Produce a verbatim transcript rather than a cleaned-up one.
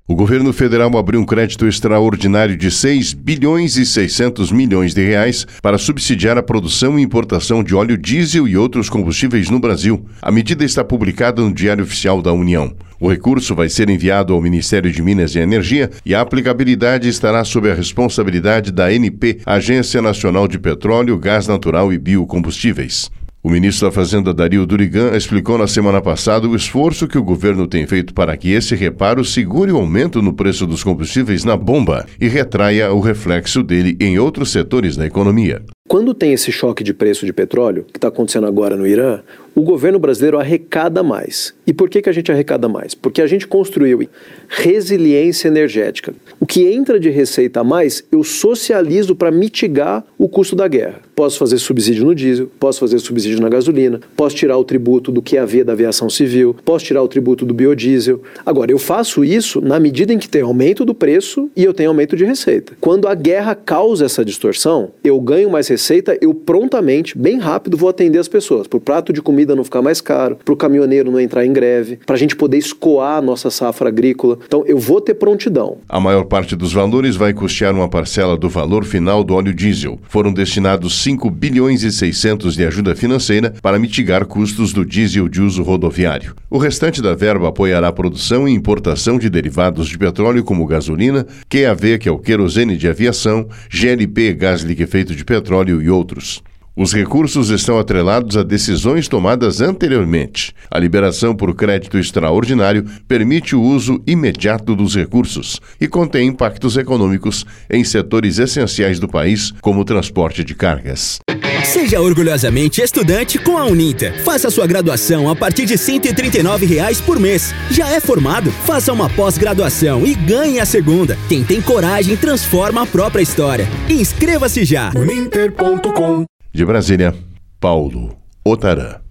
O governo federal abriu um crédito extraordinário de seis bilhões e seiscentos milhões de reais para subsidiar a produção e importação de óleo diesel e outros combustíveis no Brasil. A medida está publicada no Diário Oficial da União. O recurso vai ser enviado ao Ministério de Minas e Energia e a aplicabilidade estará sob a responsabilidade da A N P, Agência Nacional de Petróleo, Gás Natural e Biocombustíveis. O ministro da Fazenda, Dario Durigan, explicou na semana passada o esforço que o governo tem feito para que esse reparo segure o aumento no preço dos combustíveis na bomba e retraia o reflexo dele em outros setores da economia. Quando tem esse choque de preço de petróleo, que está acontecendo agora no Irã, o governo brasileiro arrecada mais. E por que que a gente arrecada mais? Porque a gente construiu resiliência energética. O que entra de receita a mais, eu socializo para mitigar o custo da guerra. Posso fazer subsídio no diesel, posso fazer subsídio na gasolina, posso tirar o tributo do Q A V da aviação civil, posso tirar o tributo do biodiesel. Agora, eu faço isso na medida em que tem aumento do preço e eu tenho aumento de receita. Quando a guerra causa essa distorção, eu ganho mais receita, eu prontamente, bem rápido, vou atender as pessoas. Para o prato de comida não ficar mais caro, para o caminhoneiro não entrar em greve, para a gente poder escoar a nossa safra agrícola. Então, eu vou ter prontidão. A maior parte dos valores vai custear uma parcela do valor final do óleo diesel. Foram destinados cinco bilhões e seiscentos de ajuda financeira para mitigar custos do diesel de uso rodoviário. O restante da verba apoiará a produção e importação de derivados de petróleo como gasolina, Q A V, que é o querosene de aviação, G L P, gás liquefeito de petróleo e outros. Os recursos estão atrelados a decisões tomadas anteriormente. A liberação por crédito extraordinário permite o uso imediato dos recursos e contém impactos econômicos em setores essenciais do país, como o transporte de cargas. Seja orgulhosamente estudante com a Uninter. Faça sua graduação a partir de cento e trinta e nove reais por mês. Já é formado? Faça uma pós-graduação e ganhe a segunda. Quem tem coragem transforma a própria história. Inscreva-se já! uninter ponto com. De Brasília, Paulo Otarã.